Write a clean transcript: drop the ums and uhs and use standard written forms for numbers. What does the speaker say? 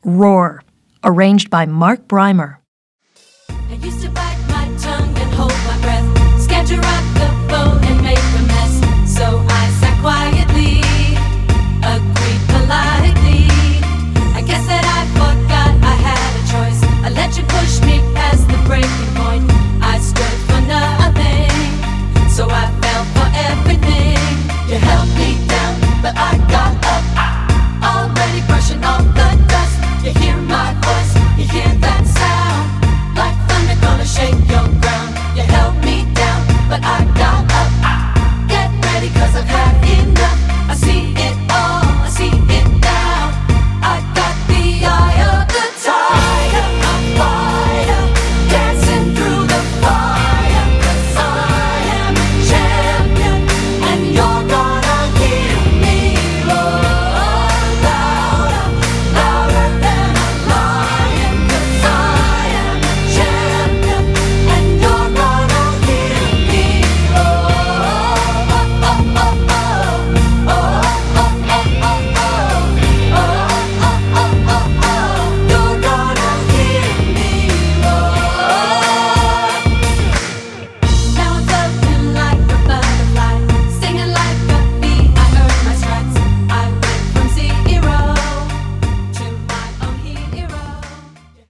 Roar, arranged by Mark Breimer. I used to bite my tongue and hold my breath, scatter